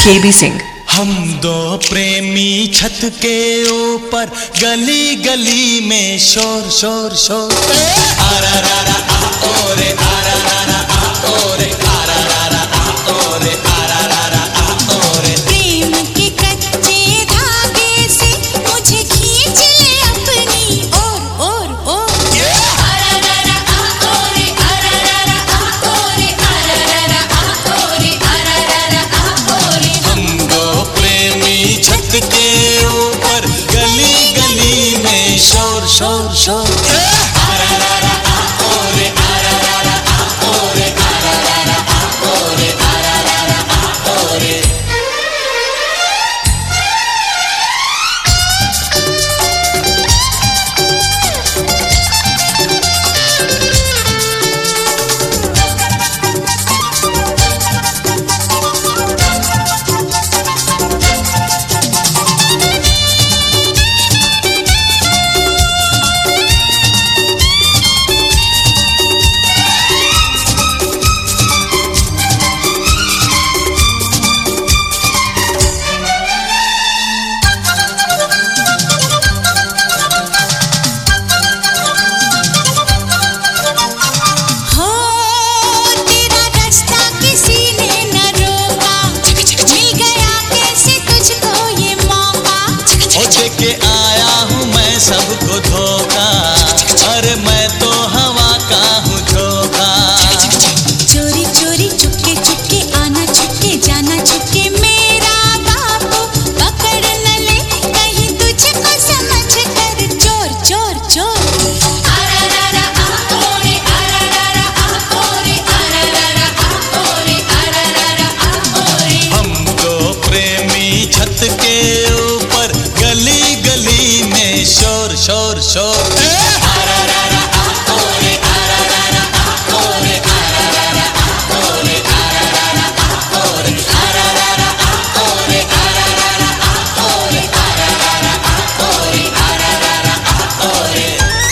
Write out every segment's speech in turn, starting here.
KB Singh. हम दो प्रेमी छत के ऊपर गली गली में शोर शोर शोर। आरा रा रा आ ओ रे आरा रा रा आ ओ रे आरा रा रा आ ओ रे आरा रा रा आ ओ रे। प्रेम के कच्चे धागे से मुझे खींच ले अपनी ओर। आरा रा रा आ ओ रे आरा रा रा आ ओ रे आरा रा रा आ ओ रे आरा रा रा आ ओ रे। हम दो प्रेमी छत के ऊपर गली गली में शोर शोर शोर। आरा रा रा आ ओ रे आरा रा रा आ ओ रे आरा रा रा आ ओ रे आरा रा रा आ ओ रे। के आया हूँ मैं सबको धोखा, अरे मैं तो हवा का हूँ झोंका। चोरी चोरी चुपके चुपके आना चुपके जाना चुपके मेरा बाबू पकड़ न ले कहीं तुझको समझ कर चोर चोर चोर। आरा रा रा आ ओ रे आरा रा रा आ ओ रे आरा रा रा आ ओ रे आरा रा रा आ ओ रे। हम दो प्रेमी छत के ऊपर गली गली में शोर शोर शोर। आरा रा रा आ ओ रे आरा रा रा आ ओ रे आरा रा रा आ ओ रे आरा रा रा आ ओ रे आरा रा रा आ ओ रे आरा रा रा आ ओ रे आरा रा रा आ ओ रे आरा रा रा आ ओ रे।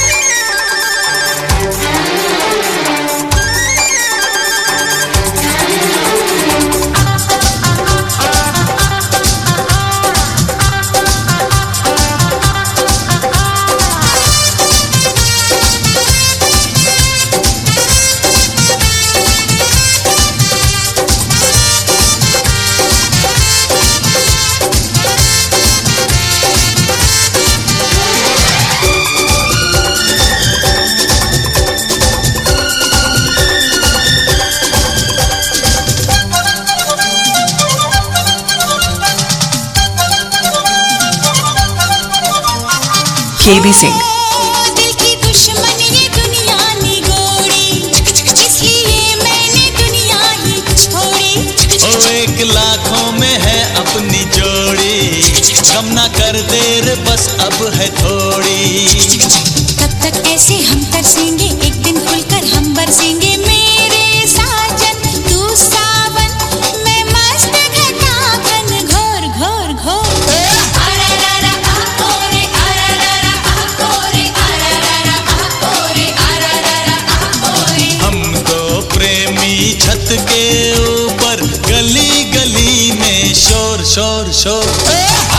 केबी सिंह। दिल की दुश्मन ये दुनिया निगोड़ी, इसलिए मैंने दुनिया ही छोड़ी। ओ एक लाखों में है अपनी जोड़ी, कम ना कर देर बस अब है थोड़ी। तब तक ऐसे हम तरसेंगे एक दिन खुलकर हम बरसेंगे मेरे साजन तू सावन मैं मस्त घटा घन घोर घोर घोर। आरा रा रा आ ओ रे आरा रा रा आ ओ रे आरा रा रा आ ओ रे आरा रा रा आ ओ रे। हम दो प्रेमी छत के ऊपर गली गली में शोर शोर शोर।